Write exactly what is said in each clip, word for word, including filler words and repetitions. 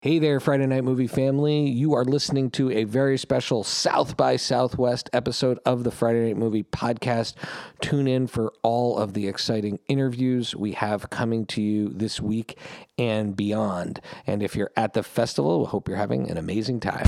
Hey there, Friday Night Movie family. You are listening to a very special South by Southwest episode of the Friday Night Movie podcast. Tune in for all of the exciting interviews we have coming to you this week and beyond. And if you're at the festival, we hope you're having an amazing time.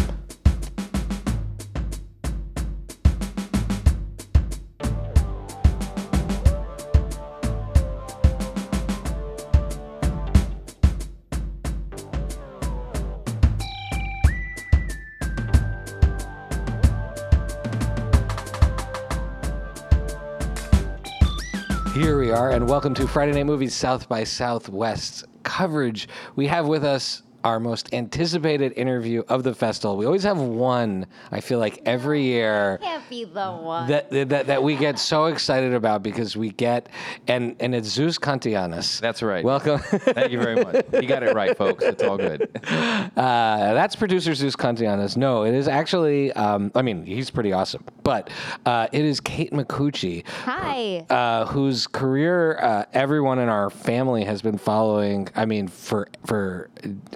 Here we are, and welcome to Friday Night Movies South by Southwest coverage. We have with us our most anticipated interview of the festival. We always have one, I feel like, every year. Can't be the one. That, that that we get so excited about because we get, and, and it's Zeus Kantianis. That's right. Welcome. Thank you very much. You got it right, folks. It's all good. Uh, that's producer Zeus Kantianis. No, it is actually, um, I mean, he's pretty awesome, but uh, it is Kate Micucci. Hi. Uh, whose career uh, everyone in our family has been following, I mean, for for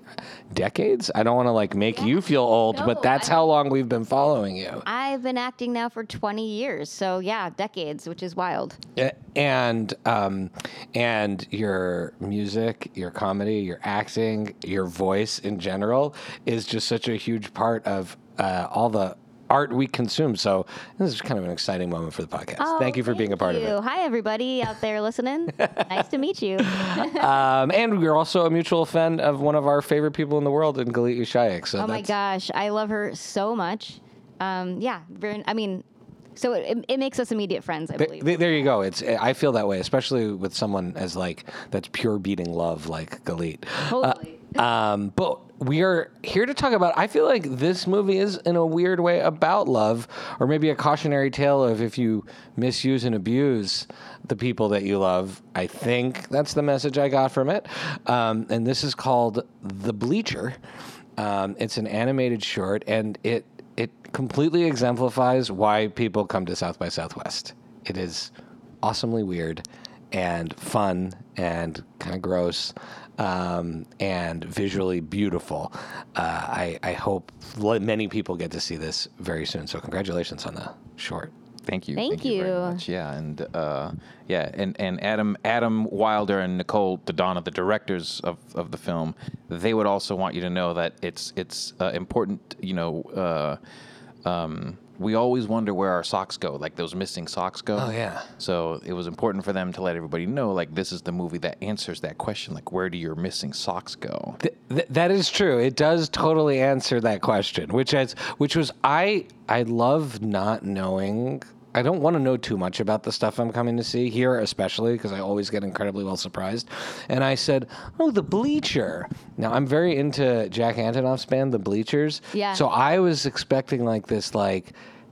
decades. I don't want to like make you feel old, No, but that's I- how long we've been following you. I've been acting now for twenty years, so yeah, decades, which is wild. A- And um, and your music, your comedy, your acting, your voice in general is just such a huge part of uh, all the art we consume. So this is kind of an exciting moment for the podcast. Oh, thank you for being a part you. of it. Hi, everybody out there listening. Nice to meet you. Um, and we're also a mutual friend of one of our favorite people in the world, in Galit Yashayek. So Oh my that's, gosh, I love her so much. Um, yeah, very. I mean, so it, it makes us immediate friends, I Th- believe. th- there you go. It's I feel that way, especially with someone as like that's pure beating love like Galit. Totally. Uh, um, but we are here to talk about. I feel like this movie is in a weird way about love, or maybe a cautionary tale of if you misuse and abuse the people that you love. I think that's the message I got from it. Um, and this is called The Bleacher. Um, it's an animated short, and it it completely exemplifies why people come to South by Southwest. It is awesomely weird and fun and kind of gross um, and visually beautiful. Uh, I, I hope l- many people get to see this very soon. So congratulations on the short. Thank you. Thank very you. much. Yeah, and uh, yeah, and, and Adam Adam Wilder and Nicole Dodonna, the directors of, of the film, they would also want you to know that it's it's uh, important. You know, uh, um, we always wonder where our socks go, like those missing socks go. Oh, yeah. So it was important for them to let everybody know, like this is the movie that answers that question, like where do your missing socks go? Th- th- that is true. It does totally answer that question, which is which was I I love not knowing. I don't want to know too much about the stuff I'm coming to see here, especially because I always get incredibly well surprised. And I said, "Oh, The Bleacher." Now I'm very into Jack Antonoff's band, The Bleachers. Yeah. So I was expecting like this, like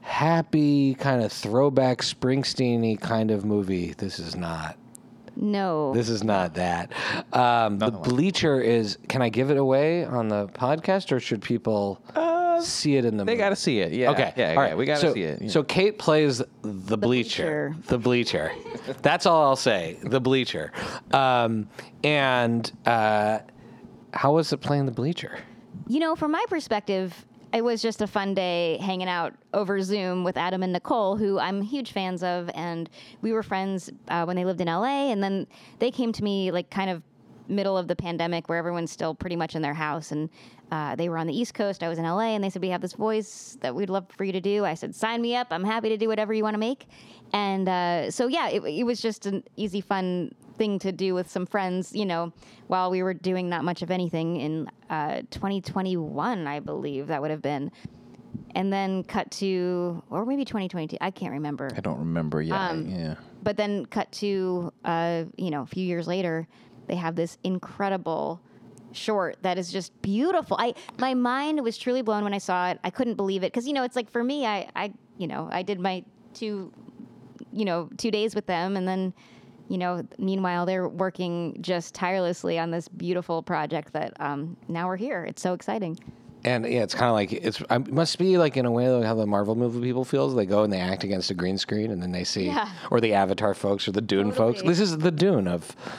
happy kind of throwback Springsteen-y kind of movie. This is not. No. This is not that. Um, the Nothing like Bleacher is. Can I give it away on the podcast, or should people see it in the? They movie? got to see it. Yeah. Okay. Yeah. All yeah. right. We got to so, see it. Yeah. So Kate plays the bleacher. Bleacher. The bleacher. That's all I'll say. The bleacher. Um, and uh, how was it playing the bleacher? You know, from my perspective, it was just a fun day hanging out over Zoom with Adam and Nicole, who I'm huge fans of, and we were friends uh, when they lived in L A, and then they came to me like kind of middle of the pandemic where everyone's still pretty much in their house, and uh, they were on the East Coast, I was in L A, and they said, we have this voice that we'd love for you to do. I said, sign me up. I'm happy to do whatever you want to make. And uh, so, yeah, it, it was just an easy, fun thing to do with some friends, you know, while we were doing not much of anything in uh, twenty twenty-one, I believe that would have been. And then cut to, or maybe twenty twenty-two, I can't remember. I don't remember. Yeah. Um, yeah. But then cut to, uh, you know, a few years later, they have this incredible short that is just beautiful. I my mind was truly blown when I saw it. I couldn't believe it because, you know, it's like for me, I, I, you know, I did my two, you know, two days with them, and then, you know, meanwhile they're working just tirelessly on this beautiful project that um, now we're here. It's so exciting. And yeah, it's kind of like it's. It must be like in a way like how the Marvel movie people feels. They go and they act against a green screen, and then they see, Yeah. or the Avatar folks, or the Dune folks. Totally. This is the Dune of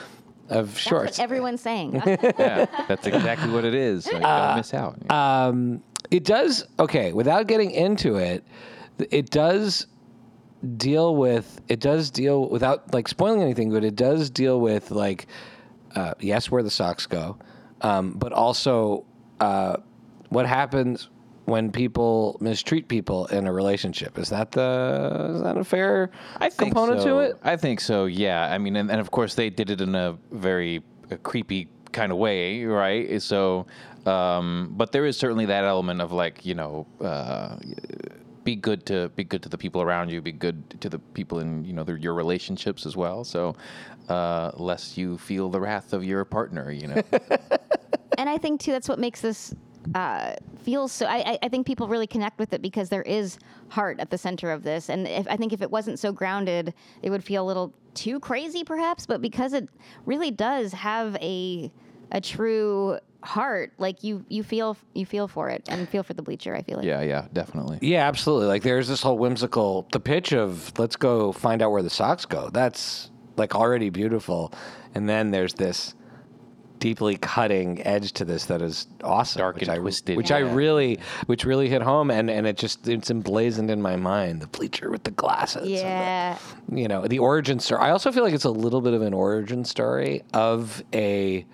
of That's shorts. what everyone's saying. Yeah, that's exactly what it is. So you don't miss out. Um, it does, okay, without getting into it, it does deal with, it does deal, without like spoiling anything, but it does deal with like, uh, yes, where the socks go, um, but also uh, what happens when people mistreat people in a relationship. Is that the, is that a fair I think component so. to it? I think so. Yeah. I mean, and, and of course they did it in a very uh, creepy kind of way, right? So, um, but there is certainly that element of like, you know, uh, be good to be good to the people around you, be good to the people in, you know, the, your relationships as well. So, uh, lest you feel the wrath of your partner, you know. And I think too that's what makes this uh, feel so. I, I- I think people really connect with it because there is heart at the center of this, and if, I think if it wasn't so grounded, it would feel a little too crazy, perhaps. But because it really does have a a true heart, like you you feel you feel for it and feel for the bleacher. I feel like. Yeah, yeah, definitely. Yeah, absolutely. Like there's this whole whimsical, the pitch of let's go find out where the socks go. That's like already beautiful. And then there's this deeply cutting edge to this that is awesome. Dark which and I, twisted. Which I Yeah. really, which really hit home. And, and it just, it's emblazoned in my mind, the bleacher with the glasses. and the- Yeah. you know, the origin story. I also feel like it's a little bit of an origin story of a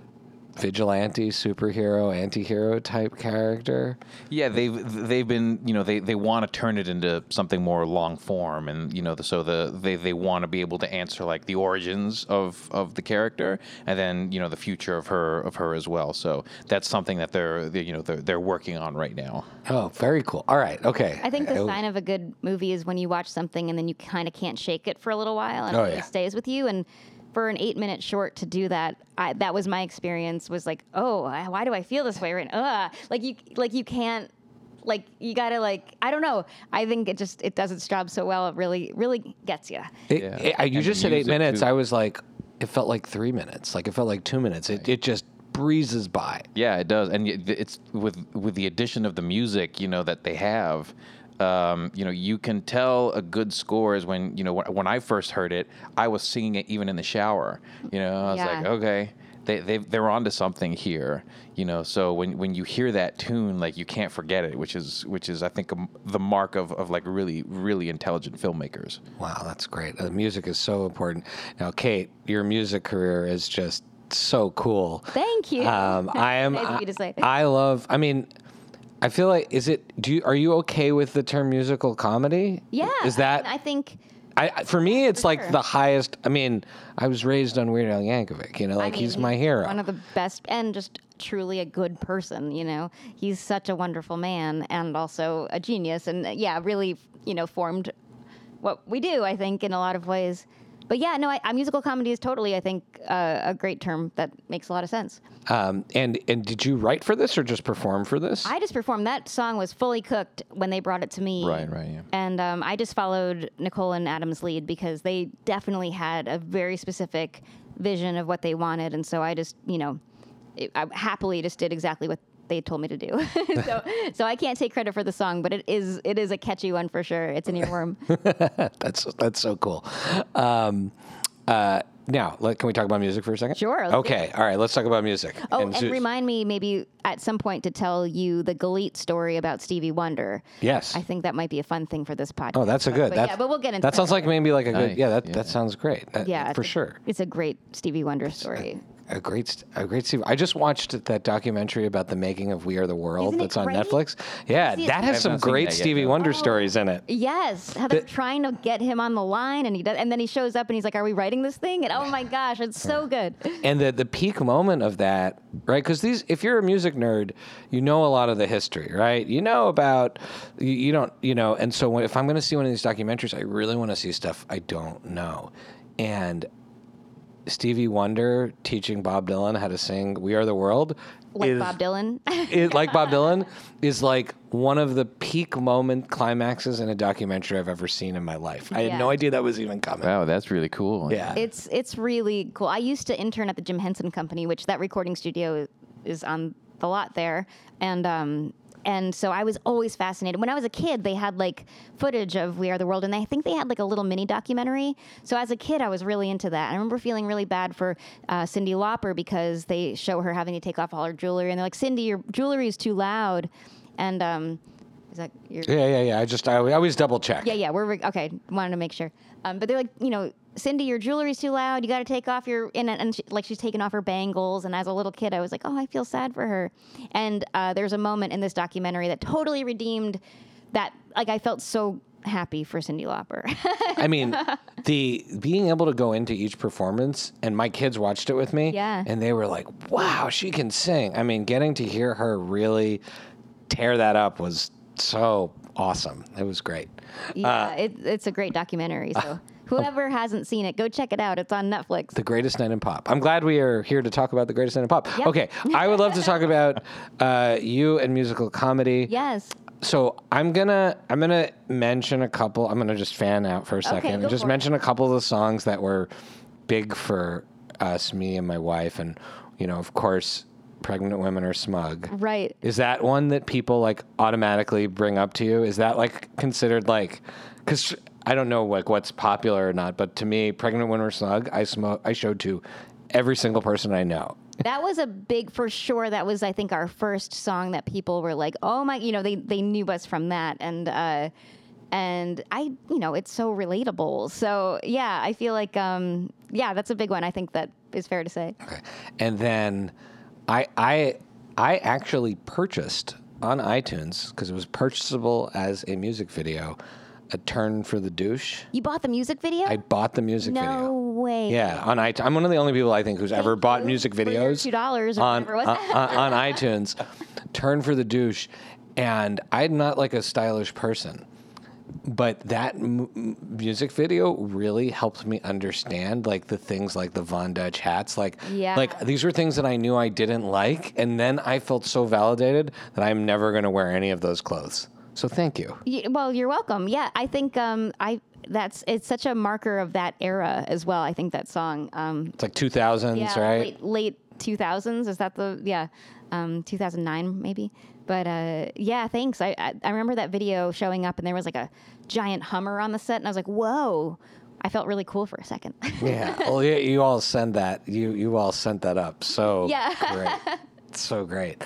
vigilante superhero anti-hero type character. Yeah, they've they've been, you know, they, they want to turn it into something more long form, and you know, the, so the they, they want to be able to answer like the origins of, of the character, and then you know the future of her of her as well. So that's something that they're they, you know they're, they're working on right now. Oh, very cool. All right. Okay. I think the Uh, sign of a good movie is when you watch something and then you kind of can't shake it for a little while and Oh, it really yeah. stays with you. And for an eight minute short to do that, I, that was my experience. Was like, oh, I- why do I feel this way right now? Ugh. Like you, like you can't, like you gotta like I don't know. I think it just it does its job so well. It really, really gets you. It, Yeah. it- I- you And just the said eight music, minutes. too. I was like, it felt like three minutes. Like it felt like two minutes. It, it just breezes by. Yeah, it does, and y- it's with with the addition of the music, you know, that they have. Um, you know, you can tell a good score is when you know when, when I first heard it, I was singing it even in the shower. You know, I was Yeah. like, okay, they they they're onto something here. You know, so when when you hear that tune, like you can't forget it, which is which is I think um the mark of of like really really intelligent filmmakers. Wow, that's great. The music is so important. Now, Kate, your music career is just so cool. Thank you. Um, I am. Nice of I, you to say. I love. I mean, I feel like is it? Do you are you okay with the term musical comedy? Yeah. Is that? I think. I, I- for me, it's For like sure. the highest. I mean, I was raised on Weird Al Yankovic. You know, like I mean, he's my hero. One of the best, and just truly a good person. You know, he's such a wonderful man, and also a genius, and uh, yeah, really, you know, formed what we do. I think in a lot of ways. But yeah, no, I, I, musical comedy is totally, I think, uh, a great term that makes a lot of sense. Um, and and did you write for this or just perform for this? I just performed. That song was fully cooked when they brought it to me. Right, right, yeah. And um, I just followed Nicole and Adam's lead because they definitely had a very specific vision of what they wanted. And so I just, you know, it, I happily just did exactly what they told me to do. so, so I can't take credit for the song, but it is it is a catchy one for sure. It's an earworm. That's that's so cool. Um, uh, now, let, can we talk about music for a second? Sure, let's do Okay. All right. Let's talk about music. Oh, and, so- remind me maybe at some point to tell you the Galit story about Stevie Wonder. Yes. I think that might be a fun thing for this podcast. Oh, that's a But- good. But, that's, yeah, but we'll get into that. sounds like maybe like a good. Nice, Yeah, that yeah. that sounds great. That- yeah, for it's a- sure. It's a great Stevie Wonder story. A great, st- a great Steve. I just watched that documentary about the making of We Are the World. Isn't it that's on great? Netflix. Yeah, see it? that I has have some not seen great that yet, Stevie though. Wonder Oh. stories in it. Yes, how they're trying to get him on the line, and he does, and then he shows up, and he's like, "Are we writing this thing?" And oh my gosh, it's so good. And the the peak moment of that, right? Because these, if you're a music nerd, you know a lot of the history, right? You know about, you, you don't, you know. And so when, if I'm going to see one of these documentaries, I really want to see stuff I don't know. And Stevie Wonder teaching Bob Dylan how to sing "We Are the World," Like is, Bob Dylan. it, like Bob Dylan, is like one of the peak moment climaxes in a documentary I've ever seen in my life. I Yeah. had no idea that was even coming. Wow, that's really cool. Yeah. It's it's really cool. I used to intern at the Jim Henson Company, which that recording studio is on the lot there, and um, and so I was always fascinated. When I was a kid, they had like footage of We Are the World, and I think they had like a little mini documentary. So as a kid, I was really into that. I remember feeling really bad for uh, Cyndi Lauper because they show her having to take off all her jewelry, and they're like, "Cyndi, your jewelry is too loud." And um, is that your? Yeah, yeah, yeah. I just I always double check. Yeah, yeah. We're re- okay. Wanted to make sure. Um, but they're like, you know, Cyndi, your jewelry's too loud. You got to take off your and and she, like she's taking off her bangles. And as a little kid, I was like, oh, I feel sad for her. And uh, there's a moment in this documentary that totally redeemed that. Like I felt so happy for Cyndi Lauper. I mean, the being able to go into each performance, and my kids watched it with me, Yeah. and they were like, "Wow, she can sing." I mean, getting to hear her really tear that up was so awesome. It was great. yeah, Uh, it, it's a great documentary. So whoever hasn't seen it, go check it out. It's on Netflix. The Greatest Night in Pop. I'm glad we are here to talk about The Greatest Night in Pop. Yep. Okay, I would love to talk about uh, you and musical comedy. Yes. So I'm gonna I'm gonna mention a couple. I'm gonna just fan out for a second go and just for it. mention a couple of the songs that were big for us, me and my wife, and you know, of course, Pregnant Women Are Smug. Right. Is that one that people like automatically bring up to you? Is that like considered like, because I don't know like what's popular or not, but to me, Pregnant Women Are Smug, I smoke, I showed to every single person I know. That was a big, for sure. That was, I think, our first song that people were like, "Oh my!" You know, they they knew us from that, and uh, and I, you know, it's so relatable. So yeah, I feel like, um, yeah, that's a big one. I think that is fair to say. Okay. And then I I I actually purchased on iTunes because it was purchasable as a music video, A Turn for the Douche. You bought the music video? I bought the music no video. way. Yeah, on iTunes. I'm one of the only people I think who's ever Thank bought you music for your videos two dollars or on, whatever it was. on, on, on iTunes. Turn for the Douche. And I'm not like a stylish person, but that m- m- music video really helped me understand like the things like the Von Dutch hats. Like, Yeah. like these were things that I knew I didn't like. And then I felt so validated that I'm never going to wear any of those clothes. So thank you. Yeah, well, you're welcome. Yeah, I think um, I that's it's such a marker of that era as well. I think that song. Um, It's like two thousands, yeah, right? late late two thousands. Is that the yeah, um, two thousand nine maybe? But uh, yeah, thanks. I, I I remember that video showing up, and there was like a giant Hummer on the set, and I was like, whoa. I felt really cool for a second. Yeah. Well, yeah, you all send that. You you all sent that up. So Yeah. great. So great.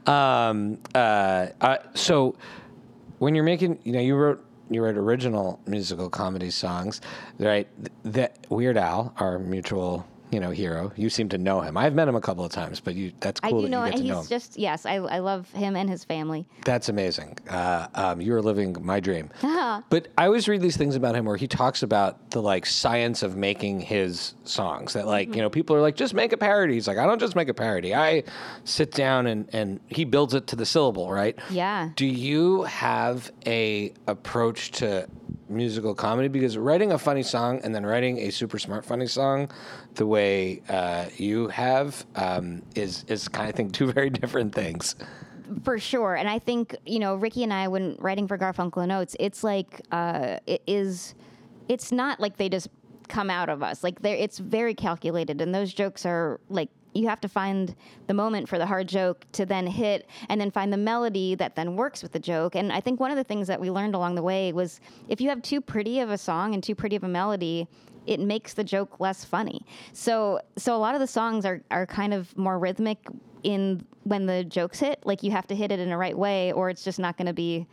Um, uh, uh, so when you're making, you know, you wrote you wrote original musical comedy songs, right? That Weird Al, our mutual, you know, hero. You seem to know him. I've met him a couple of times, but you that's I cool do that know, you get and to he's know him. just yes. I I love him and his family. That's amazing. Uh, um, you're living my dream. Uh-huh. But I always read these things about him where he talks about the like science of making his songs. That like you know people are like just make a parody. He's like I don't just make a parody. I sit down and and he builds it to the syllable. Right. Yeah. Do you have a approach to musical comedy? Because writing a funny song and then writing a super smart funny song, the way uh, you have, um, is is kind of I think two very different things. For sure. And I think, you know, Ricky and I, when writing for Garfunkel and Oates, it's like, uh, it is, it's not like they just come out of us. Like, they're, it's very calculated. And those jokes are like, you have to find the moment for the hard joke to then hit and then find the melody that then works with the joke. And I think one of the things that we learned along the way was if you have too pretty of a song and too pretty of a melody, it makes the joke less funny. So so a lot of the songs are, are kind of more rhythmic in when the jokes hit. Like you have to hit it in the right way or it's just not going to be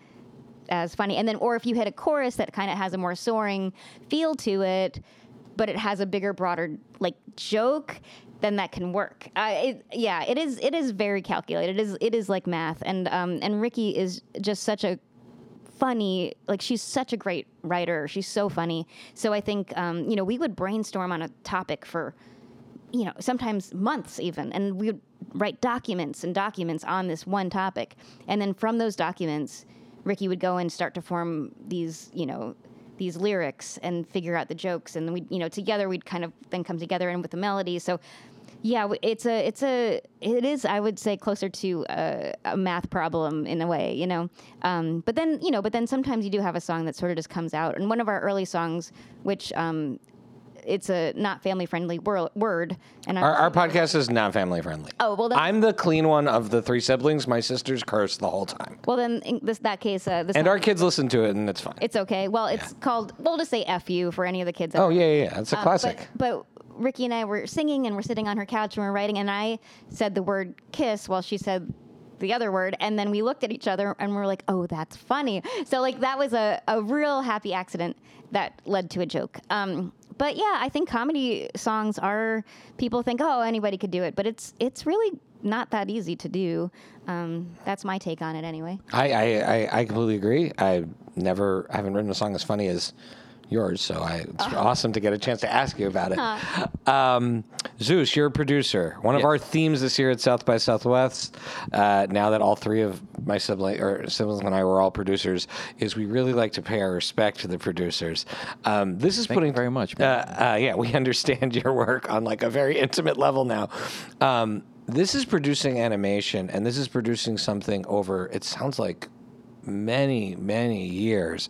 as funny. And then or if you hit a chorus that kind of has a more soaring feel to it, but it has a bigger, broader like joke, then that can work. Uh, it, yeah, it is it is very calculated. It is it is like math. And um and Ricky is just such a funny, like she's such a great writer. She's so funny. So I think, um, you know, we would brainstorm on a topic for, you know, sometimes months even, and we would write documents and documents on this one topic. And then from those documents, Ricky would go and start to form these, you know, these lyrics and figure out the jokes. And then we, you know, together we'd kind of then come together and with the melody. So yeah, it's a, it's a, it is, I would say, closer to a, a math problem in a way, you know. Um, but then, you know, but then sometimes you do have a song that sort of just comes out. And one of our early songs, which um, it's a not family friendly wor- word. And I'm Our, our podcast is not family friendly. Oh, well, then- I'm the clean one of the three siblings. My sisters curse the whole time. well, then in this that case, uh, this And our kids listen to it, and it's fine. it's okay. Well, it's called. We'll just say F you for any of the kids. Oh, yeah, yeah, yeah. It's a Uh, classic. But, but Ricky and I were singing, and we're sitting on her couch, and we're writing, and I said the word kiss while she said the other word, and then we looked at each other, and we're like, oh, that's funny. So, like, that was a, a real happy accident that led to a joke. Um, but, yeah, I think comedy songs are, people think, oh, anybody could do it, but it's it's really not that easy to do. Um, that's my take on it anyway. I, I, I, I completely agree. I never haven't written a song as funny as yours, so I, it's Uh-huh. awesome to get a chance to ask you about it. Um, Zeus, you're a producer. One of Yes. our themes this year at South by Southwest, uh, now that all three of my sibling, or siblings and I were all producers, is we really like to pay our respect to the producers. Um, this is Thank putting you very much, Uh, man. uh, yeah, we understand your work on like a very intimate level now. Um, this is producing animation, and this is producing something over. It sounds like many, many years.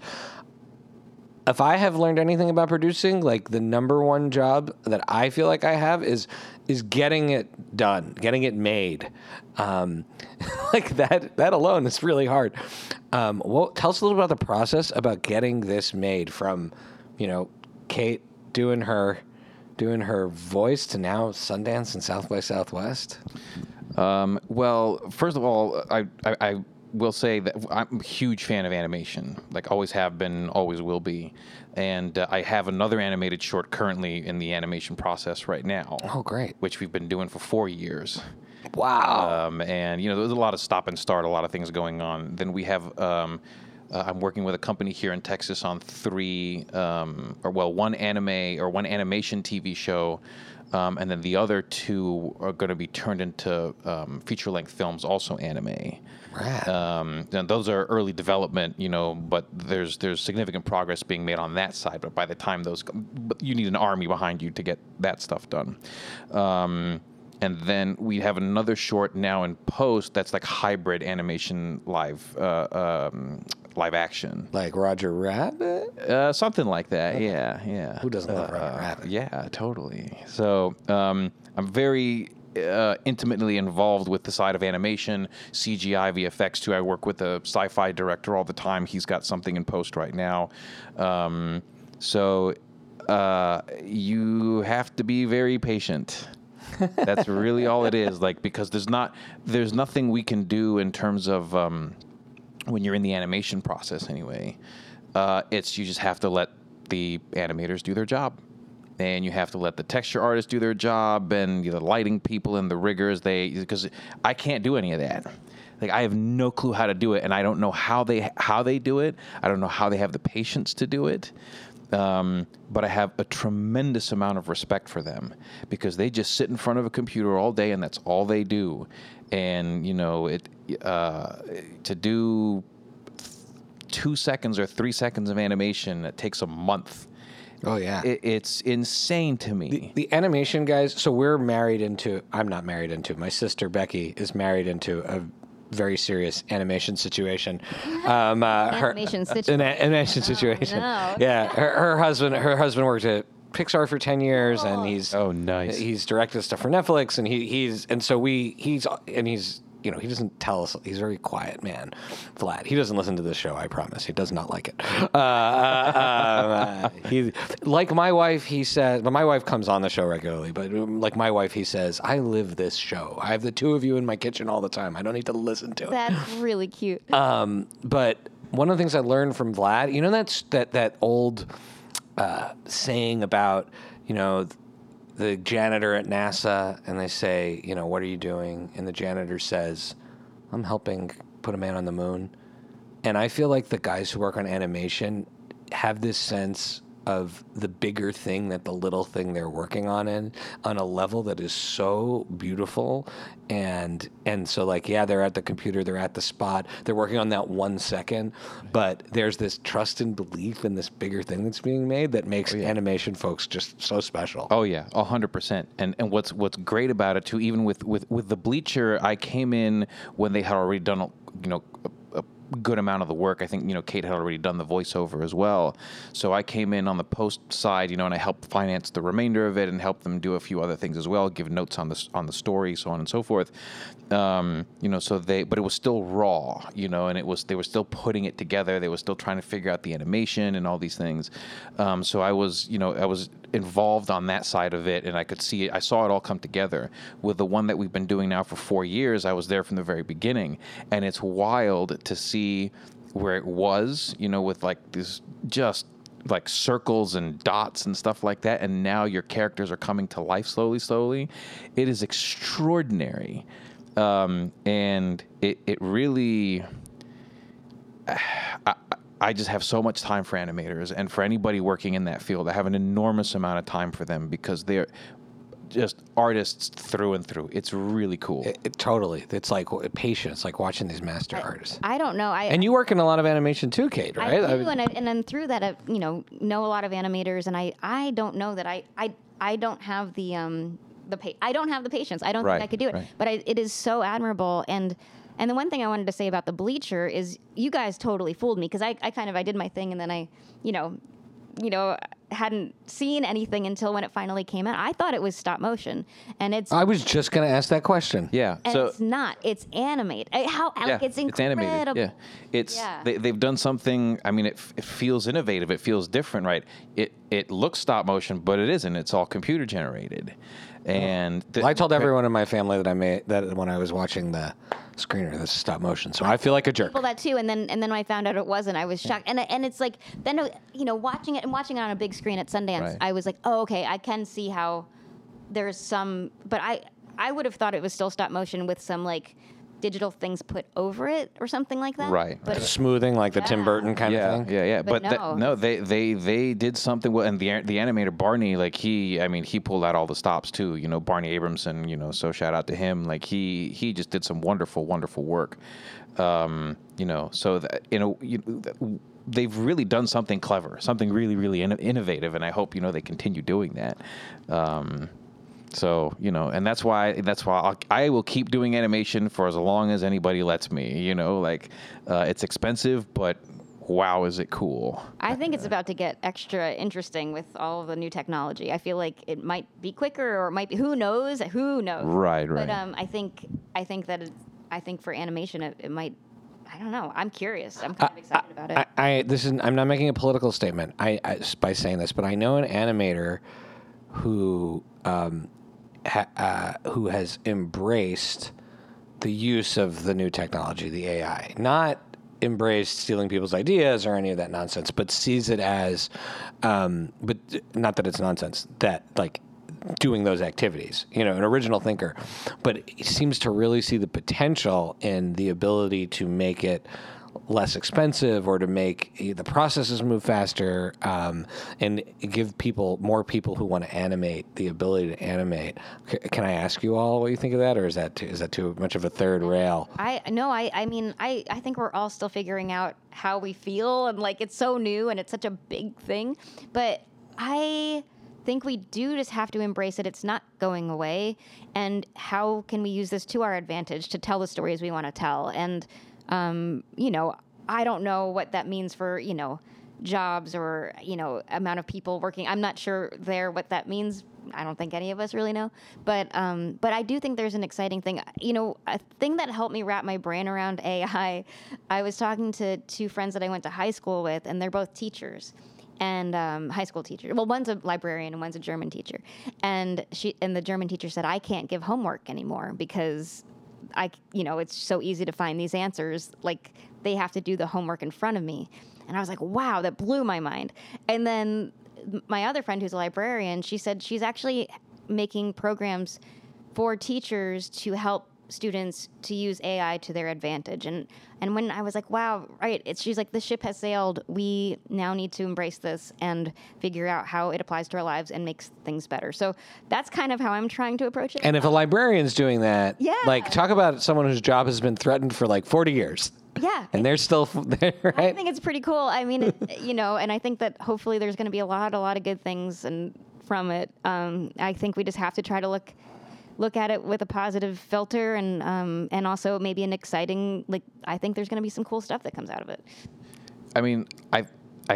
If I have learned anything about producing, like the number one job that I feel like I have is is getting it done, getting it made. Um, like that that alone is really hard. Um, well, tell us a little about the process about getting this made from, you know, Kate doing her doing her voice to now Sundance and South by Southwest. Um, well, first of all, I, I, I will say that I'm a huge fan of animation, like always have been, always will be. And uh, I have another animated short currently in the animation process right now. Oh, great. Which we've been doing for four years. Wow. Um, and, you know, there's a lot of stop and start, a lot of things going on. Then we have, um, uh, I'm working with a company here in Texas on three, um, or well, one anime or one animation T V show. Um, and then the other two are going to be turned into um, feature-length films, also anime. Rad. Um, and those are early development, you know, but there's there's significant progress being made on that side. But by the time those, but you need an army behind you to get that stuff done. Um, and then we have another short now in post that's like hybrid animation live uh, um, live action, Like Roger Rabbit? uh, something like that. Yeah, yeah. Who doesn't love Uh, Roger Rabbit? Yeah, totally. So um, I'm very uh, intimately involved with the side of animation, C G I, V F X too. I work with a sci-fi director all the time. He's got something in post right now. Um, so uh, you have to be very patient. That's really all it is. Like, because there's not, there's nothing we can do in terms of um, when you're in the animation process anyway. Uh, it's you just have to let the animators do their job, and you have to let the texture artists do their job, and the lighting people and the riggers. They because I can't do any of that. Like, I have no clue how to do it, and I don't know how they how they do it. I don't know how they have the patience to do it. Um, but I have a tremendous amount of respect for them because they just sit in front of a computer all day, and that's all they do. And you know, it uh, to do two seconds or three seconds of animation that takes a month. Oh, yeah. It, it's insane to me. The animation guys, so we're married into, I'm not married into, my sister Becky is married into a very serious animation situation. Um, uh, Animation her, situation. An a- animation situation. no. Yeah, her, her husband, her husband worked at Pixar for ten years, and he's Oh, nice. He's directed stuff for Netflix, and he he's and so we he's and he's. You know, he doesn't tell us. He's a very quiet man, Vlad. He doesn't listen to this show, I promise. He does not like it. Uh, uh, uh, he, like my wife, he says, but my wife comes on the show regularly, but um, like my wife, he says, I live this show. I have the two of you in my kitchen all the time. I don't need to listen to it. That's really cute. Um, but one of the things I learned from Vlad, you know, that's that, that old uh, saying about, you know, the janitor at NASA, and they say, you know, what are you doing? And the janitor says, I'm helping put a man on the moon. And I feel like the guys who work on animation have this sense of the bigger thing that the little thing they're working on in on a level that is so beautiful. And and so like, yeah, they're at the computer, they're at the spot, they're working on that one second, but there's this trust and belief in this bigger thing that's being made that makes animation folks just so special. Oh yeah, a hundred percent. And and what's what's great about it too, even with with with the Bleacher, I came in when they had already done, you know, a, a good amount of the work. I think, you know, Kate had already done the voiceover as well. So I came in on the post side, you know, and I helped finance the remainder of it and help them do a few other things as well, give notes on the, on the story, so on and so forth. Um, you know, so they, but it was still raw, you know, and it was, they were still putting it together. They were still trying to figure out the animation and all these things. Um, so I was, you know, I was involved on that side of it, and I could see it. I saw it all come together. With the one that we've been doing now for four years, I was there from the very beginning, and it's wild to see where it was, you know, with like this just like circles and dots and stuff like that, and now your characters are coming to life slowly, slowly. It is extraordinary, um, and it it really. I, I just have so much time for animators, and for anybody working in that field, I have an enormous amount of time for them because they're just artists through and through. It's really cool. It, it, totally. It's like patience, like watching these master artists. I don't know. I, and you work in a lot of animation too, Kate, right? I do, I, and, I, and then through that, I, you know, know a lot of animators, and I, I don't know that I, I, I don't have the, um, the pa- I don't have the patience. I don't Right, think I could do it. right. But I, it is so admirable, and and the one thing I wanted to say about the Bleacher is you guys totally fooled me because I, I kind of I did my thing, and then I, you know, you know, hadn't seen anything until when it finally came out. I thought it was stop motion, and it's I was just going to ask that question. Yeah. and so it's not. It's animated. I- How yeah, like it's incredible. animated. Yeah, it's Yeah. They, they've done something. I mean, it, f- it feels innovative. It feels different, right? It it looks stop motion, but it isn't. It's all computer generated, and the, Well, I told everyone in my family that I made that when I was watching the screener, this is stop motion. So I feel like a jerk. People that too, and then and then when I found out it wasn't, I was shocked. And and it's like then uh, you know watching it and watching it on a big screen at Sundance, Right. I was like, oh okay, I can see how there's some, but I I would have thought it was still stop motion with some like digital things put over it or something like that. Right. But The smoothing, like the Tim Yeah. Burton kind yeah, of thing. yeah, yeah. But But, that- no. no, they they they did something. Well, and the the animator Barney, like he, I mean, he pulled out all the stops too. You know, Barney Abramson. You know, so shout out to him. Like he he just did some wonderful, wonderful work. Um, you know, so that you know, you, that, they've really done something clever, something really, really inno- innovative, and I hope you know they continue doing that. Um, So, you know, and that's why, that's why I'll, I will keep doing animation for as long as anybody lets me, you know, like, uh, it's expensive, but wow, is it cool. I think it's about to get extra interesting with all of the new technology. I feel like it might be quicker, or it might be. Who knows? Who knows? Right, right. But um, I think I think that it, I think for animation, it, it might. I don't know. I'm curious. I'm kind of excited about it. I, I this is I'm not making a political statement I, I by saying this, but I know an animator who um, ha, uh, who has embraced the use of the new technology, the A I, not embraced stealing people's ideas or any of that nonsense, but sees it as, um, but not that it's nonsense, that like doing those activities, you know, an original thinker, but he seems to really see the potential in the ability to make it less expensive or to make the processes move faster, um, and give people, more people who want to animate, the ability to animate. C- can I ask you all what you think of that, or is that too, is that too much of a third rail? I no, I I mean, I I think we're all still figuring out how we feel, and like it's so new and it's such a big thing, but I think we do just have to embrace it. It's not going away, and how can we use this to our advantage to tell the stories we want to tell? And um, you know, I don't know what that means for, you know, jobs or, you know, amount of people working. I'm not sure there what that means. I don't think any of us really know. But um, but I do think there's an exciting thing. You know, a thing that helped me wrap my brain around A I, I was talking to two friends that I went to high school with, and they're both teachers. And um, high school teacher. Well, one's a librarian and one's a German teacher. And she and the German teacher said, I can't give homework anymore because I, you know, it's so easy to find these answers. Like they have to do the homework in front of me. And I was like, wow, that blew my mind. And then my other friend who's a librarian, she said she's actually making programs for teachers to help students to use A I to their advantage. And and when I was like, wow, right, it's she's like, the ship has sailed. We now need to embrace this and figure out how it applies to our lives and makes things better. So that's kind of how I'm trying to approach it. And if a librarian's doing that, Yeah. like talk about someone whose job has been threatened for like forty years. yeah. And they're still there, I right? think it's pretty cool. I mean, it, you know, and I think that hopefully there's going to be a lot, a lot of good things and from it. Um, I think we just have to try to look look at it with a positive filter, and um, and also maybe an exciting, like, I think there's going to be some cool stuff that comes out of it. I mean, I, I,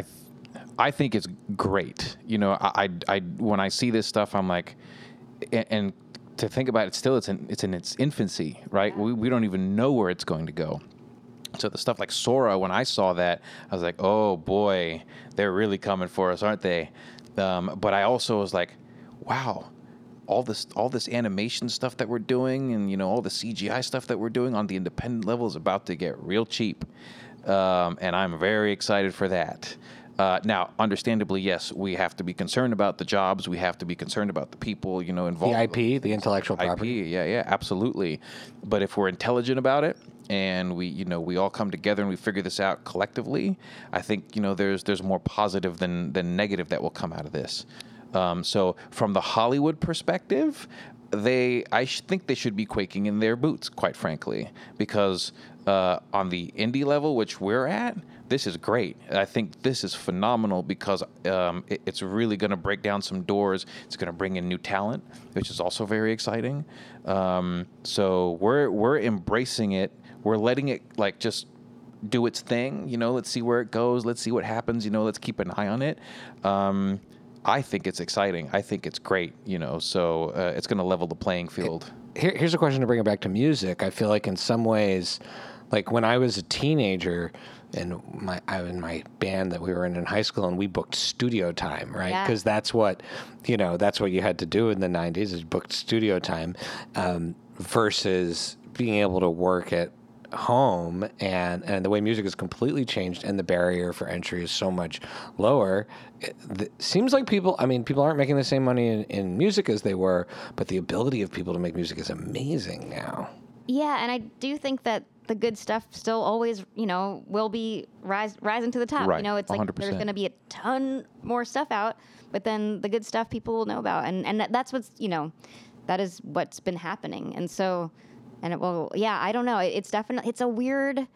I think it's great. You know, I, I, I when I see this stuff, I'm like, and, and to think about it, still, it's in, it's in its infancy, right? We, we don't even know where it's going to go. So the stuff like Sora, when I saw that, I was like, oh boy, they're really coming for us, aren't they? Um, but I also was like, wow, all this all this animation stuff that we're doing, and you know all the C G I stuff that we're doing on the independent level is about to get real cheap, um, and I'm very excited for that. Uh, now, understandably, yes, we have to be concerned about the jobs. We have to be concerned about the people, you know, involved. The I P, the intellectual property. I P, yeah, yeah, absolutely. But if we're intelligent about it, and we, you know, we all come together and we figure this out collectively, I think, you know, there's there's more positive than than negative that will come out of this. Um, so from the Hollywood perspective, they I sh- think they should be quaking in their boots, quite frankly, because uh, on the indie level, which we're at, this is great. I think this is phenomenal because um, it, it's really going to break down some doors. It's going to bring in new talent, which is also very exciting. Um, so we're we're embracing it. We're letting it like just do its thing. You know, let's see where it goes. Let's see what happens. You know, let's keep an eye on it. Um, I think it's exciting. I think it's great. You know, so uh, it's going to level the playing field. Here, here's a question to bring it back to music. I feel like in some ways, like when I was a teenager, and my I in my band that we were in in high school, and we booked studio time, right? Because Yeah. that's what, you know, that's what you had to do in the nineties is booked studio time, um, versus being able to work at home, and and the way music has completely changed, and the barrier for entry is so much lower. It, it seems like people, I mean, people aren't making the same money in, in music as they were, but the ability of people to make music is amazing now. Yeah, and I do think that the good stuff still always, you know, will be rise rising to the top. Right, You know, it's like one hundred percent. there's going to be a ton more stuff out, but then the good stuff people will know about, and and that- that's what's, you know, that is what's been happening, and so, and it will, yeah, I don't know, it, it's definitely it's a weird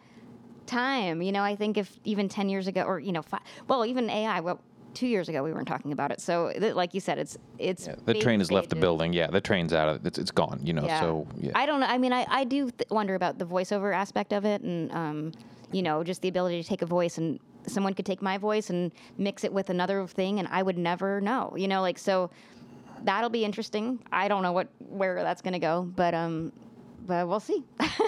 time. You know, I think if even ten years ago, or you know, five, well, even A I, well, two years ago we weren't talking about it. So, th- like you said, it's it's Yeah, the baby train has left the stages. building. Yeah, the train's out of it. It's, it's gone. You know, so yeah. I don't know. I mean, I, I do th- wonder about the voiceover aspect of it, and um, you know, just the ability to take a voice, and someone could take my voice and mix it with another thing, and I would never know. You know, like, so that'll be interesting. I don't know what where that's gonna go, but um, but we'll see.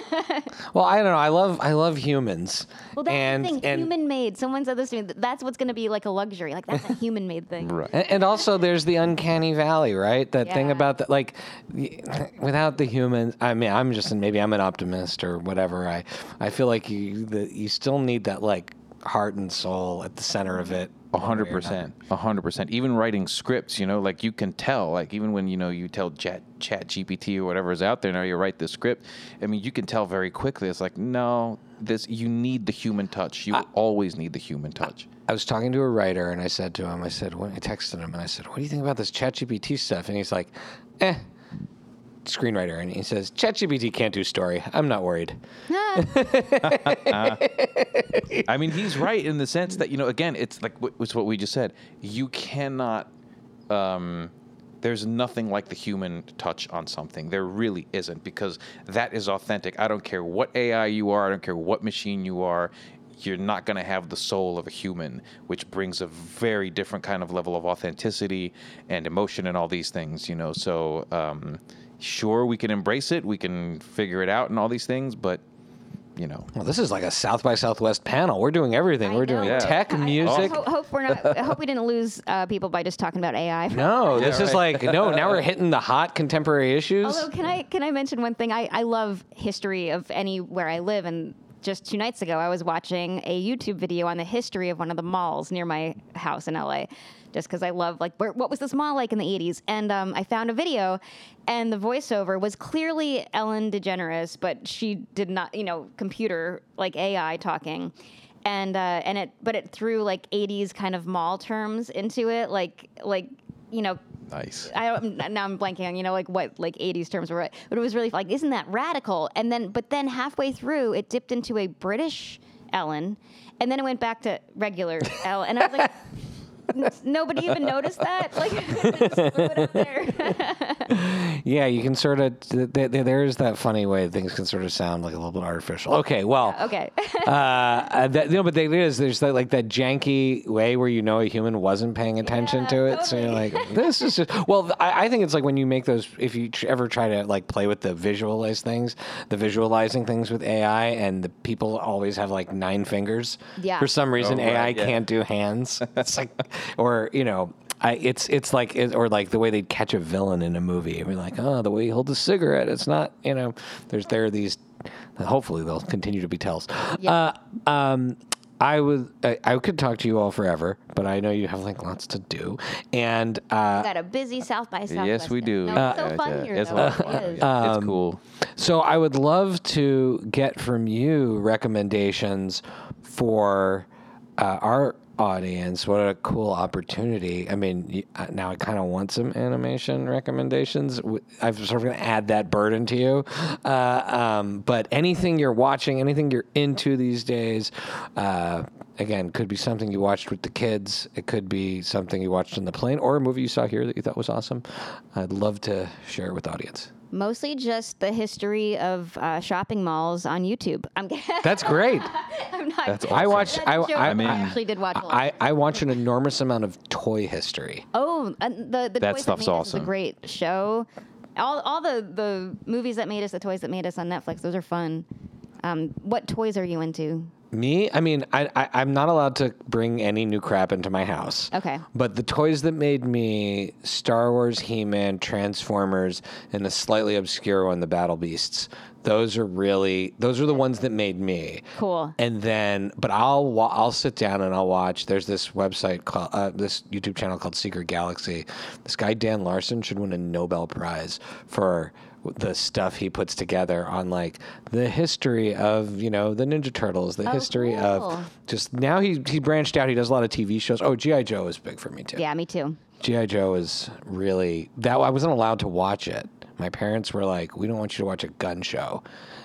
Well, I don't know. I love I love humans. Well, that's and, the thing. and, Human made. Someone said this to me. th- That's what's gonna be like a luxury. Like that's a human made thing. Right. And, and also, there's the uncanny valley, right? That thing Yeah. about that, like, y- without the humans. I mean, I'm just maybe I'm an optimist or whatever. I, I feel like you, the, you still need that like heart and soul at the center of it. A hundred percent, a hundred percent. Even writing scripts, you know, like you can tell, like even when you know you tell Chat Chat G P T or whatever is out there now, you write the script. I mean, you can tell very quickly. It's like no, this you need the human touch. You always need the human touch. I was talking to a writer, and I said to him, I said, when I texted him, and I said, "What do you think about this ChatGPT stuff?" And he's like, "Eh." Screenwriter, and he says, ChatGPT can't do story. I'm not worried. I mean, he's right in the sense that, you know, again, it's like what, it's what we just said. You cannot, um, there's nothing like the human touch on something. There really isn't, because that is authentic. I don't care what A I you are. I don't care what machine you are. You're not going to have the soul of a human, which brings a very different kind of level of authenticity and emotion and all these things, you know. So, um, sure, we can embrace it. We can figure it out and all these things, but you know. Well, this is like a South by Southwest panel. We're doing everything. I We're doing know. tech, I- music. I ho- hope we're not. I hope we didn't lose uh, people by just talking about A I. No, this Yeah, is right. like no. Now we're hitting the hot contemporary issues. Although, can I can I mention one thing? I, I love history of anywhere I live, and just two nights ago, I was watching a YouTube video on the history of one of the malls near my house in L A. Just because I love, like, where, what was this mall like in the eighties? And um, I found a video, and the voiceover was clearly Ellen DeGeneres, but she did not, you know, computer, like A I talking. And uh, and it, but it threw, like, eighties kind of mall terms into it, like, like you know, Nice. I don't, now I'm blanking on, you know, like what, like eighties terms were, but it was really like, isn't that radical? And then, but then halfway through, it dipped into a British Ellen, and then it went back to regular Ellen, and I was like, n- nobody even noticed that? Like, just threw it out there. Yeah, you can sort of. Th- th- there's that funny way things can sort of sound like a little bit artificial. Okay, well, Okay. uh, that, no, but there is. There's that, like that janky way where you know a human wasn't paying attention Yeah, to it, so you're totally. like, this is just. Well, I, I think it's like when you make those. If you tr- ever try to like play with the visualize things, the visualizing things with A I, and the people always have like nine fingers. Yeah. For some reason, Oh, A I right, yeah. can't do hands. It's like, or you know. I, it's it's like it, or like the way they'd catch a villain in a movie. We're like, oh, the way he holds a cigarette. It's not, you know. There's there are these. Hopefully, they'll continue to be tells. Yeah. Uh, um, I would I, I could talk to you all forever, but I know you have like lots to do, and uh, Got a busy South by Southwest. Yes, we do. No, it's so Yeah, fun yeah. here. It's a though. lot of It fun. is. Yeah, it's cool. so I would love to get from you recommendations for uh, our audience. What a cool opportunity. I mean, y- uh, now I kind of want some animation recommendations. W- I'm sort of going to add that burden to you. Uh, um, but anything you're watching, anything you're into these days, uh, again, could be something you watched with the kids. It could be something you watched on the plane or a movie you saw here that you thought was awesome. I'd love to share it with the audience. Mostly just the history of uh, shopping malls on YouTube. I'm, That's great. I'm not. That's I watched. I, That's a joke, I, but mean- I actually did watch a lot. I, I watch an enormous amount of toy history. Oh, and the the That Toys stuff's That Made Us is awesome. a great show. All all the the movies that made us, the toys that made us on Netflix. Those are fun. Um, what toys are you into? Me? I mean, I, I, I'm not allowed to bring any new crap into my house. Okay. But the toys that made me Star Wars, He-Man, Transformers, and a slightly obscure one, the Battle Beasts. Those are really, those are the ones that made me. Cool. And then, but I'll wa- I'll sit down and I'll watch. There's this website called uh, this YouTube channel called Secret Galaxy. This guy Dan Larson should win a Nobel Prize for the stuff he puts together on like the history of you know the Ninja Turtles, the Oh, history cool. of just now he he branched out. He does a lot of T V shows. Oh, G I Joe is big for me too. Yeah, me too. G I Joe is really that I wasn't allowed to watch it. My parents were like, "We don't want you to watch a gun show,"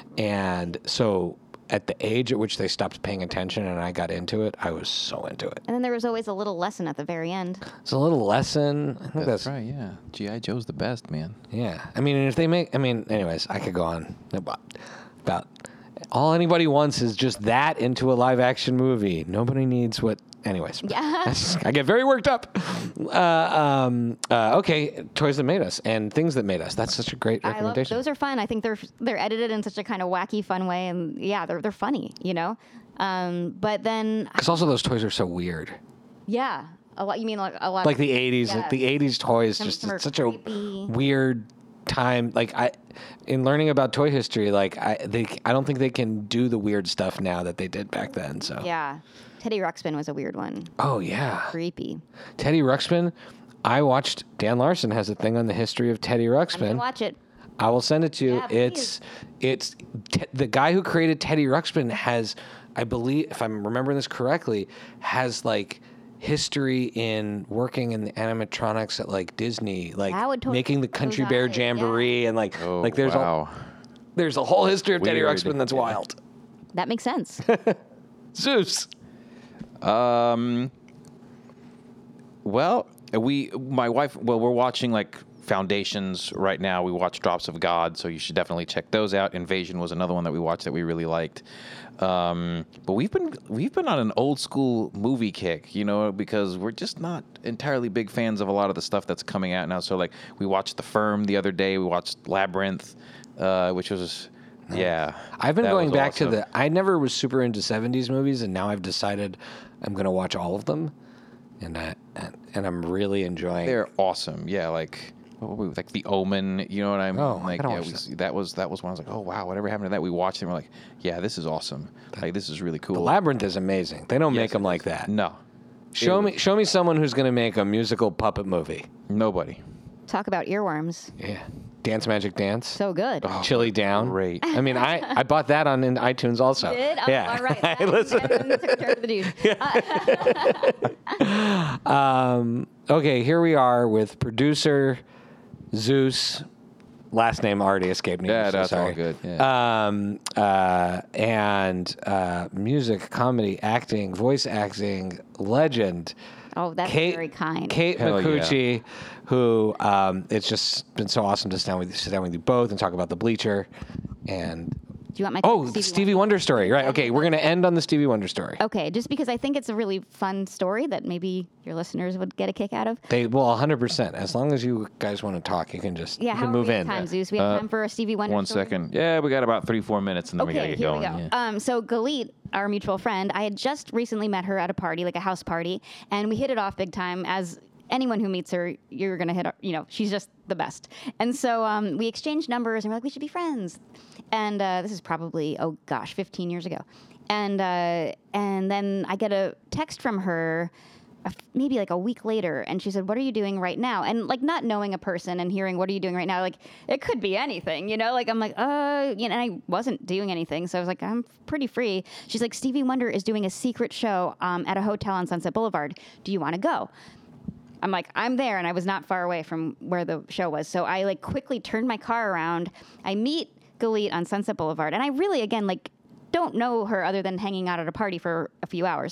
and so at the age at which they stopped paying attention and I got into it, I was so into it. And then there was always a little lesson at the very end. It's a little lesson. I think That's that's, right. Yeah, G I Joe's the best, man. yeah. I mean, and if they make, I mean, anyways, I could go on about, about all anybody wants is just that into a live action movie. Nobody needs what. Anyways, Yeah. That's- I get very worked up. Uh, um, uh, okay, toys that made us and things that made us. That's such a great I love recommendation. those are fun. I think they're they're edited in such a kind of wacky, fun way, and yeah, they're they're funny, you know. Um, but then Because also those toys are so weird. yeah, a lot. You mean like a lot? Like the eighties, Yeah. like the eighties toys, Some- just some are it's such creepy. a weird time. Like I, in learning about toy history, like I, they, I don't think they can do the weird stuff now that they did back then. So Yeah, Teddy Ruxpin was a weird one. oh yeah, Creepy. Teddy Ruxpin. I watched Dan Larson has a thing on the history of Teddy I'm gonna Ruxpin. watch it. I will send it to you. Yeah, it's it's te- the guy who created Teddy Ruxpin has, I believe, if I'm remembering this correctly, has like history in working in the animatronics at like Disney, like That would totally making the make Country those Bear eyes, Jamboree, and like Oh, like there's a wow. there's a whole history of Teddy Weird. Ruxpin that's Yeah. wild. That makes sense. Zeus. Um. Well, we, my wife, well, we're watching like Foundations right now. We watch Drops of God, so you should definitely check those out. Invasion was another one that we watched that we really liked. Um, but we've been we've been on an old school movie kick, you know, because we're just not entirely big fans of a lot of the stuff that's coming out now. So like we watched The Firm the other day. We watched Labyrinth, uh, which was yeah. I've been that going was back to awesome. the. I never was super into seventies movies, and now I've decided I'm going to watch all of them, and I and, and I'm really enjoying. They're awesome. Yeah, like what were we, like The Omen. You know what I'm Oh, I like? gotta Yeah, watch we, that. see- that was that was one. I was like, oh wow, whatever happened to that? We watched it. and We're like, yeah, this is awesome. Like this is really cool. The Labyrinth is amazing. They don't Yes, make them it like is. that. No, Show It me, was- show me someone who's going to make a musical puppet movie. nobody. Talk about earworms. Yeah, Dance Magic Dance, So good. Chili Down. great. I mean, I, I bought that on in iTunes also. Did? Oh, yeah. all right. I listen. Secretary of the Dude. Um, okay, here we are with producer Zeus. Last name already escaped me. Yeah, I'm so that's all sorry. good, yeah. Um, uh, and uh, music, comedy, acting, voice acting legend. Oh, that's Kate, very kind. Kate Hell Micucci, who um, it's just been so awesome to sit down with, sit down with you both and talk about The Bleacher. And Do you want my oh, Stevie, Stevie Wonder story, right? Okay, we're gonna end on the Stevie Wonder story. Okay, just because I think it's a really fun story that maybe your listeners would get a kick out of. They well, one hundred percent. As long as you guys want to talk, you can just Yeah, you how can are move we in. at time, Zeus? We have time for a Stevie Wonder One story? second. Yeah, we got about three, four minutes, and then we gotta Okay, get here going. we go. Yeah. Um, so Galit, our mutual friend, I had just recently met her at a party, like a house party, and we hit it off big time. As anyone who meets her, you're gonna hit, you know, she's just the best. And so um, we exchanged numbers, and we're like, we should be friends. And uh, this is probably, oh gosh, fifteen years ago. And uh, and then I get a text from her. a f- Maybe like a week later, and she said, "What are you doing right now?" And like not knowing a person and hearing, "What are you doing right now?" Like it could be anything, you know. Like I'm like, uh, you know, and I wasn't doing anything, so I was like, I'm pretty free. She's like, Stevie Wonder is doing a secret show um, at a hotel on Sunset Boulevard. Do you want to go? I'm like, I'm there, and I was not far away from where the show was, so I like quickly turned my car around. I meet Galit on Sunset Boulevard, and I really, again, like. don't know her other than hanging out at a party for a few hours.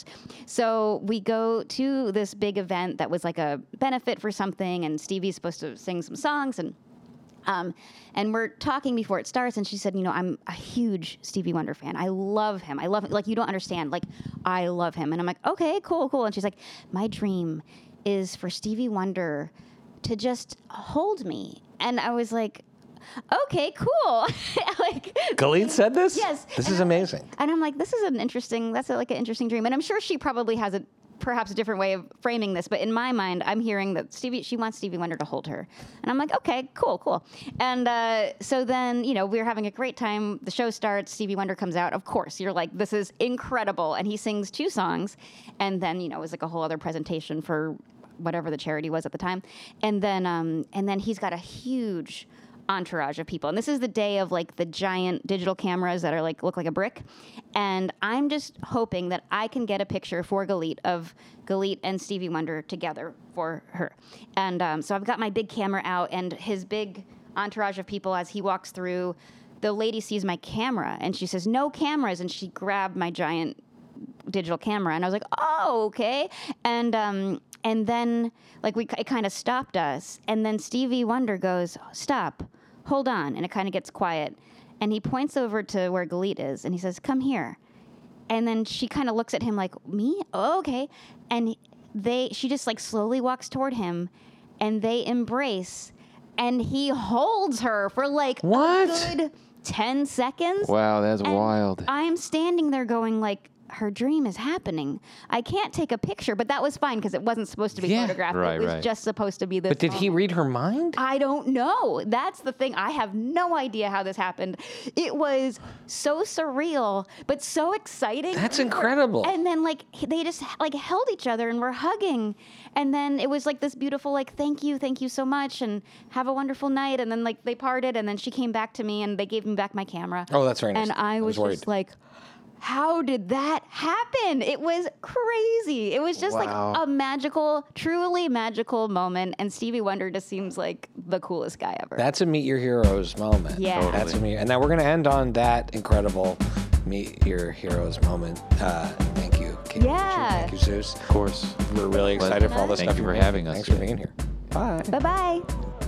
So we go to this big event that was like a benefit for something, and Stevie's supposed to sing some songs, and um, and we're talking before it starts, and she said, you know, I'm a huge Stevie Wonder fan. I love him. I love him. Like, you don't understand. Like, I love him. And I'm like, okay, cool, cool. And she's like, my dream is for Stevie Wonder to just hold me. And I was like, okay, cool. Like, Galit said this? yes. This And is I'm like- amazing. and I'm like, this is an interesting, that's a, like an interesting dream. And I'm sure she probably has a, perhaps a different way of framing this. But in my mind, I'm hearing that Stevie, she wants Stevie Wonder to hold her. And I'm like, okay, cool, cool. And uh, so then, you know, we're having a great time. The show starts. Stevie Wonder comes out. Of course, you're like, this is incredible. And he sings two songs. And then, you know, it was like a whole other presentation for whatever the charity was at the time. And then, um, and then he's got a huge entourage of people. And this is the day of like the giant digital cameras that are like look like a brick. And I'm just hoping that I can get a picture for Galit of Galit and Stevie Wonder together for her. And um, so I've got my big camera out, and his big entourage of people as he walks through. The lady sees my camera and she says, "No cameras," and she grabbed my giant digital camera, and I was like, "Oh, okay." And um, and then like we it kind of stopped us, and then Stevie Wonder goes, "Stop, hold on," and it kind of gets quiet, and he points over to where Galit is, and he says, "Come here." And then she kind of looks at him like, "Me? Oh, okay." And they she just like slowly walks toward him, and they embrace, and he holds her for like What? a good ten seconds. Wow, that's And wild. I'm standing there going like, her dream is happening. I can't take a picture, but that was fine because it wasn't supposed to be Yeah. photographed. Right, it was right. just supposed to be this. But did he moment. read her mind? I don't know. That's the thing. I have no idea how this happened. It was so surreal, but so exciting. That's We were- incredible. And then like they just like held each other and were hugging. And then it was like this beautiful like, thank you, thank you so much, and have a wonderful night. And then like they parted, and then she came back to me, and they gave me back my camera. Oh, that's very nice. And I I was, was worried. just like, how did that happen? It was crazy. It was just Wow. like a magical, truly magical moment. And Stevie Wonder just seems like the coolest guy ever. That's a Meet Your Heroes moment. Yeah. Totally. That's a meet. And now we're going to end on that incredible Meet Your Heroes moment. Uh, thank you, Kate. Yeah. Thank you, Zeus. Of course. We're really excited for all the Thank stuff you you're for doing. having us. Thanks for Yeah. being here. Bye. Bye bye.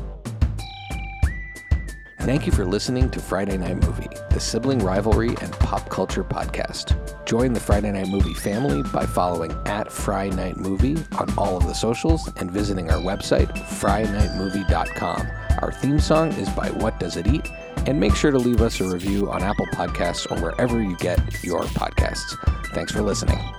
Thank you for listening to Friday Night Movie, the sibling rivalry and pop culture podcast. Join the Friday Night Movie family by following at Fry Night Movie on all of the socials and visiting our website, fry night movie dot com. Our theme song is by What Does It Eat? And make sure to leave us a review on Apple Podcasts or wherever you get your podcasts. Thanks for listening.